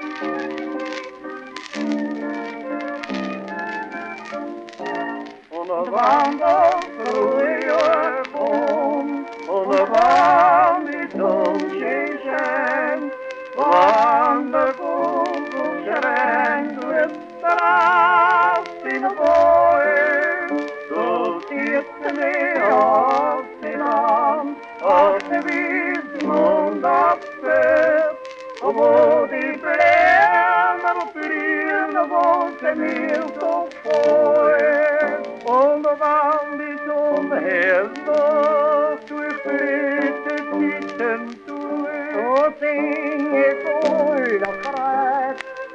Und wandelt früher kom, und wann die Dunkeln scheint, wann der Vogel schrenkt, wird der in der Bäume, so siehst mir auf den Arm, auf den Wiesen und abfährt, wo die Blämer blühen, wo sie mir so freut. Und wann die Sonne hält noch durch blühte Titten durch, so sing ich wohl das Kreuz,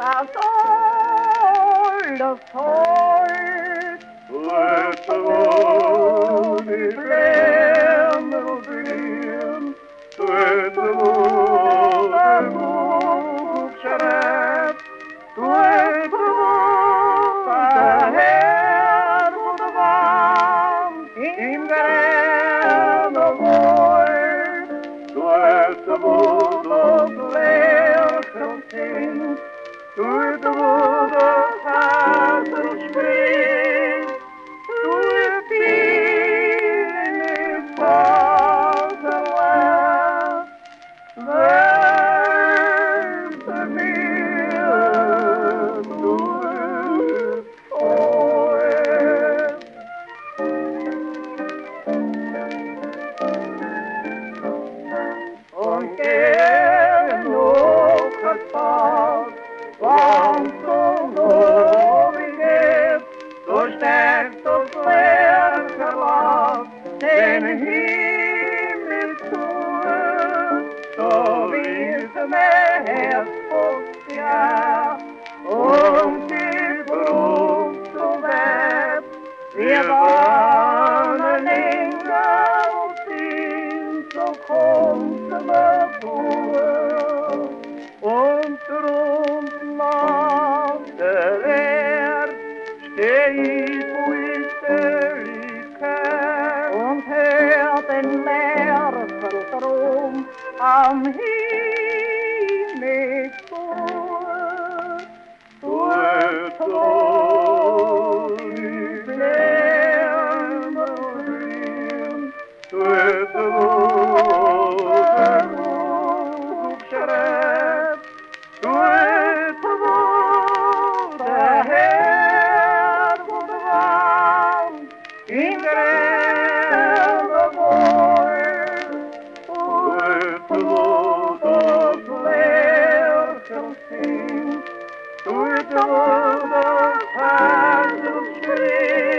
das Heut. Wo die Blämer blühen, wo der Vogel schreit, wo der Herr von der Wand im grünen Wald, wo das Lerchen singt, wo das Hasel springt, bin ich Vaterland, wärmte mir durch euch. Und geh noch ein Tag, wann so nobig ist, so stärkt das Lercherland den Himmel zu, so wie es Herz und ja, und die Brust so weit, wir waren Engel und sind so kommen wir vor, und drum nach der Erde steh ich, wo ich Seligkeit, und hör den Lerchenstrom am Himmel vor. Wo die Blämer blühen, wo der Vogel schreit, wo der Herr von der Wand in grünen Wald, wo das Lerchen singt, wo das Hasel springt.